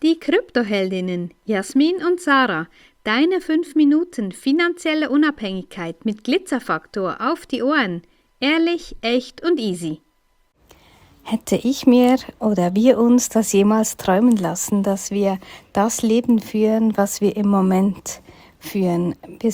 die Kryptoheldinnen Jasmin und Sarah. Deine 5 Minuten finanzielle Unabhängigkeit mit Glitzerfaktor auf die Ohren. Ehrlich, echt und easy. Hätte ich mir oder wir uns das jemals träumen lassen, dass wir das Leben führen, was wir im Moment führen?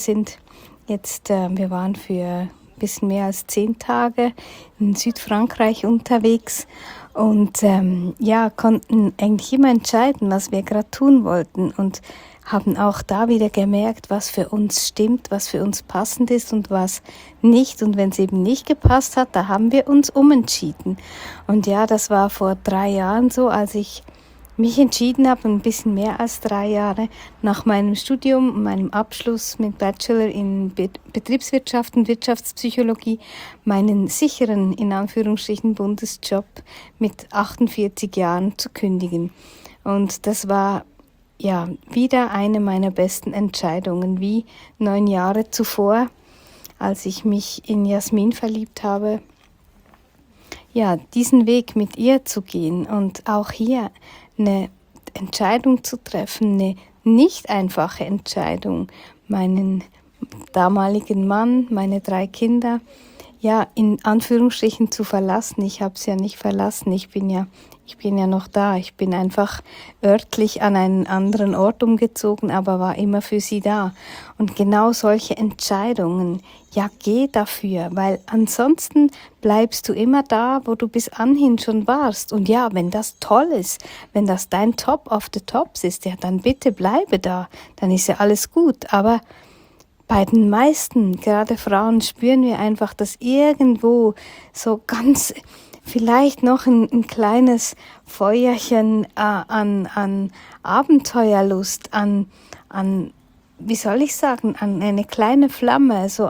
Wir waren für ein bisschen mehr als 10 Tage in Südfrankreich unterwegs und konnten eigentlich immer entscheiden, was wir gerade tun wollten und haben auch da wieder gemerkt, was für uns stimmt, was für uns passend ist und was nicht. Und wenn es eben nicht gepasst hat, da haben wir uns umentschieden. Und ja, das war vor 3 Jahren so, als ich mich entschieden habe, ein bisschen mehr als 3 Jahre nach meinem Studium, meinem Abschluss mit Bachelor in Betriebswirtschaft und Wirtschaftspsychologie, meinen sicheren, in Anführungsstrichen, Bundesjob mit 48 Jahren zu kündigen. Und das war wieder eine meiner besten Entscheidungen, wie 9 Jahre zuvor, als ich mich in Jasmin verliebt habe. Ja, diesen Weg mit ihr zu gehen und auch hier eine Entscheidung zu treffen, eine nicht einfache Entscheidung, meinen damaligen Mann, meine 3 Kinder, in Anführungsstrichen zu verlassen. Ich habe es ja nicht verlassen, ich bin ja noch da. Ich bin einfach örtlich an einen anderen Ort umgezogen, aber war immer für sie da. Und genau solche Entscheidungen, geh dafür, weil ansonsten bleibst du immer da, wo du bis anhin schon warst. Und ja, wenn das toll ist, wenn das dein Top of the Tops ist, dann bitte bleibe da, dann ist ja alles gut. Aber bei den meisten, gerade Frauen, spüren wir einfach, dass irgendwo so ganz vielleicht noch ein kleines Feuerchen an Abenteuerlust, an wie soll ich sagen, an eine kleine Flamme, so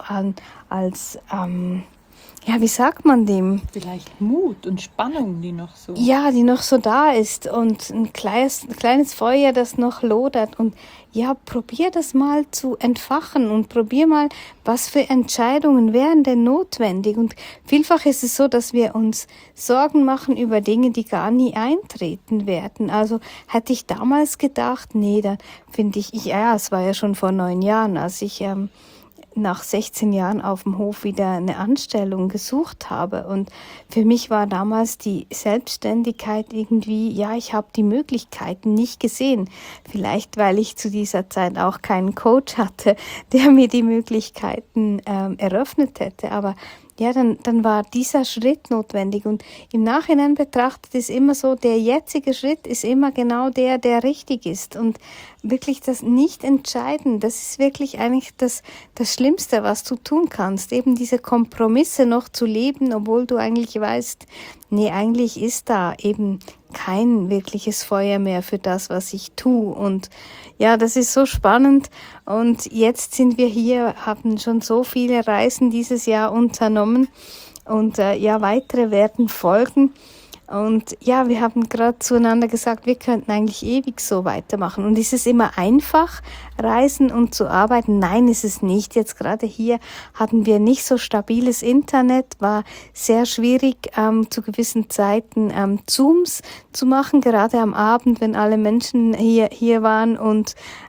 wie sagt man dem? Vielleicht Mut und Spannung, die noch so... Ja, die noch so da ist und ein kleines Feuer, das noch lodert. Und probier das mal zu entfachen und probier mal, was für Entscheidungen wären denn notwendig. Und vielfach ist es so, dass wir uns Sorgen machen über Dinge, die gar nie eintreten werden. Also hätte ich damals gedacht, nee, dann finde ich, es war ja schon vor 9 Jahren, als ich nach 16 Jahren auf dem Hof wieder eine Anstellung gesucht habe. Und für mich war damals die Selbstständigkeit irgendwie, ich habe die Möglichkeiten nicht gesehen. Vielleicht, weil ich zu dieser Zeit auch keinen Coach hatte, der mir die Möglichkeiten eröffnet hätte. Aber dann war dieser Schritt notwendig. Und im Nachhinein betrachtet ist immer so, der jetzige Schritt ist immer genau der richtig ist. Und wirklich das Nicht-Entscheiden, das ist wirklich eigentlich das Schlimmste, was du tun kannst. Eben diese Kompromisse noch zu leben, obwohl du eigentlich weißt, nee, eigentlich ist da eben kein wirkliches Feuer mehr für das, was ich tue. Und das ist so spannend. Und jetzt sind wir hier, haben schon so viele Reisen dieses Jahr unternommen. Und weitere werden folgen. Und wir haben gerade zueinander gesagt, wir könnten eigentlich ewig so weitermachen. Und ist es immer einfach, reisen und zu arbeiten? Nein, ist es nicht. Jetzt gerade hier hatten wir nicht so stabiles Internet, war sehr schwierig zu gewissen Zeiten Zooms zu machen, gerade am Abend, wenn alle Menschen hier waren und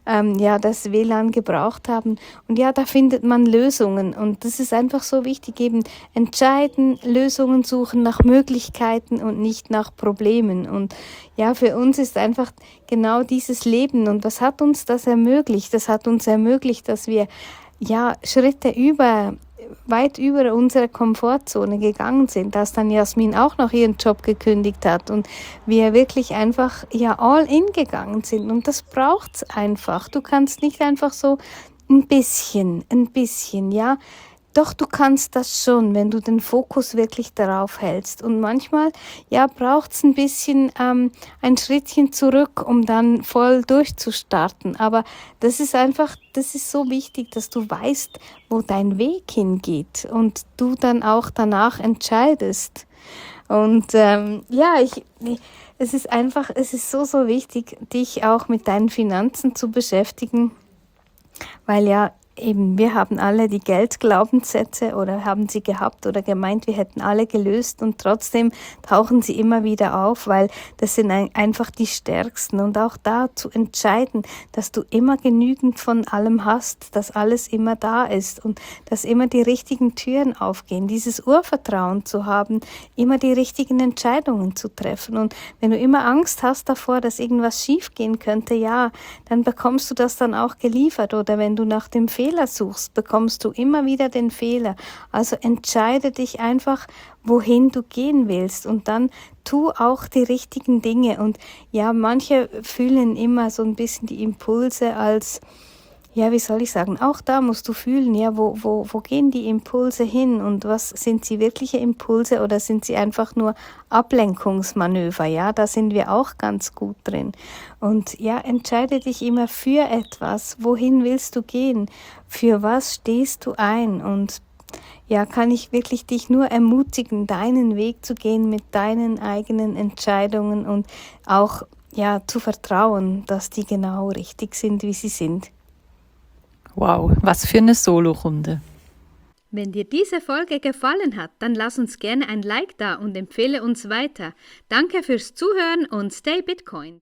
das WLAN gebraucht haben. Und da findet man Lösungen. Und das ist einfach so wichtig, eben entscheiden, Lösungen suchen nach Möglichkeiten und nicht nach Problemen. Und für uns ist einfach genau dieses Leben. Und was hat uns das ermöglicht? Das hat uns ermöglicht, dass wir Schritte weit über unsere Komfortzone gegangen sind, dass dann Jasmin auch noch ihren Job gekündigt hat und wir wirklich einfach all in gegangen sind. Und das braucht's einfach. Du kannst nicht einfach so ein bisschen, Doch, du kannst das schon, wenn du den Fokus wirklich darauf hältst. Und manchmal, braucht's ein bisschen ein Schrittchen zurück, um dann voll durchzustarten. Aber das ist so wichtig, dass du weißt, wo dein Weg hingeht und du dann auch danach entscheidest. Und es ist so wichtig, dich auch mit deinen Finanzen zu beschäftigen, weil eben, wir haben alle die Geldglaubenssätze oder haben sie gehabt oder gemeint, wir hätten alle gelöst und trotzdem tauchen sie immer wieder auf, weil das sind einfach die stärksten. Und auch da zu entscheiden, dass du immer genügend von allem hast, dass alles immer da ist und dass immer die richtigen Türen aufgehen. Dieses Urvertrauen zu haben, immer die richtigen Entscheidungen zu treffen. Und wenn du immer Angst hast davor, dass irgendwas schief gehen könnte, ja, dann bekommst du das dann auch geliefert. Oder wenn du nach dem Fehler suchst, bekommst du immer wieder den Fehler. Also entscheide dich einfach, wohin du gehen willst und dann tu auch die richtigen Dinge. Und ja, manche fühlen immer so ein bisschen die Impulse als, ja, wie soll ich sagen, auch da musst du fühlen, ja, wo gehen die Impulse hin und was sind sie wirkliche Impulse oder sind sie einfach nur Ablenkungsmanöver, ja, da sind wir auch ganz gut drin. Und ja, entscheide dich immer für etwas, wohin willst du gehen, für was stehst du ein und ja, kann ich wirklich dich nur ermutigen, deinen Weg zu gehen mit deinen eigenen Entscheidungen und auch, ja, zu vertrauen, dass die genau richtig sind, wie sie sind. Wow, was für eine Solo-Runde. Wenn dir diese Folge gefallen hat, dann lass uns gerne ein Like da und empfehle uns weiter. Danke fürs Zuhören und stay Bitcoin.